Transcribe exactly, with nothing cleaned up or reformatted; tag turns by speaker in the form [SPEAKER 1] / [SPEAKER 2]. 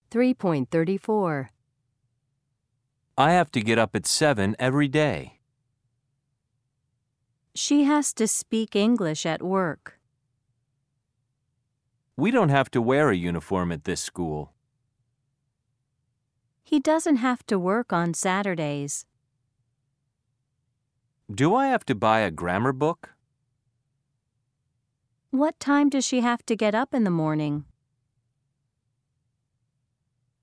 [SPEAKER 1] three point three four.
[SPEAKER 2] I have to get up at seven every day.
[SPEAKER 1] She has to speak English at work.
[SPEAKER 2] We don't have to wear a uniform at this school.
[SPEAKER 1] He doesn't have to work on Saturdays.
[SPEAKER 2] Do I have to buy a grammar book?
[SPEAKER 1] What time does she have to get up in the morning?